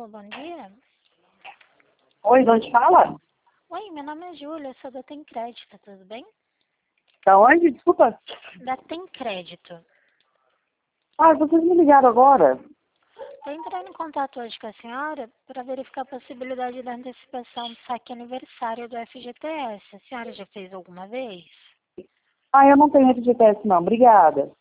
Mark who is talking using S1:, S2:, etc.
S1: Alô, bom dia.
S2: Oi, de onde fala?
S1: Oi, meu nome é Júlia, sou da Tem Crédito, tudo bem?
S2: Da onde? Desculpa.
S1: Da Tem Crédito.
S2: Ah, vocês me ligaram agora.
S1: Estou entrando em contato hoje com a senhora para verificar a possibilidade da antecipação do saque aniversário do FGTS. A senhora já fez alguma vez?
S2: Ah, eu não tenho FGTS não, obrigada.